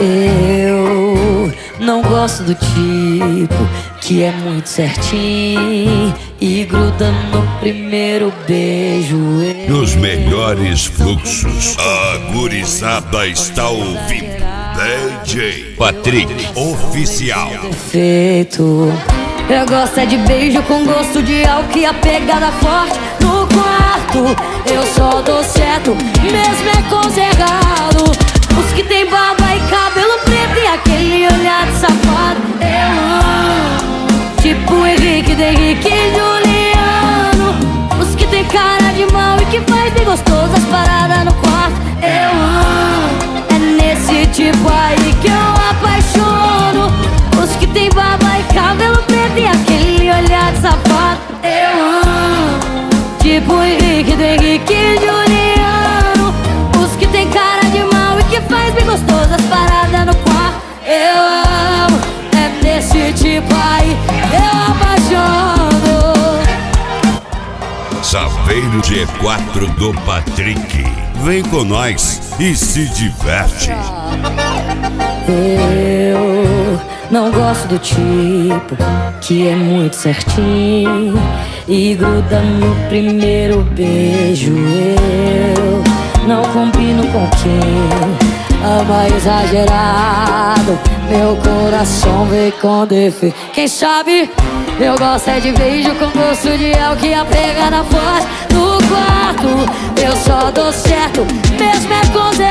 Eu não gosto do tipo que é muito certinho e gruda no primeiro beijo. Nos melhores fluxos, a gurizada está ouvindo DJ Patrick Oficial. Perfeito. Eu gosto é de beijo com gosto de álcool e a pegada forte no quarto. Eu só dou certo, mesmo é conservado. Os que tem barba e cabelo preto e aquele olhar de safado. Eu amo, tipo Henrique, Henrique e Juliano. Os que tem cara de mal e que faz bem gostoso as paradas no quarto. Eu amo, é nesse tipo aí que eu apaixono. Os que tem barba e cabelo preto e aquele olhar de safado. Eu amo, tipo Henrique, Henrique e Juliano. Os que tem cara de mal e que faz bem gostoso as paradas no quarto. Eu amo, é nesse tipo aí eu apaixono. Saveiro G4 do Patrick. Vem com nós e se diverte. Eu não gosto do tipo que é muito certinho e gruda no primeiro beijo. Eu não combino com quem ama exagerado. Meu coração vem com defeito. Quem sabe eu gosto é de beijo com gosto de álcool e a pegada forte no quarto. Eu só dou certo, mesmo é conservado.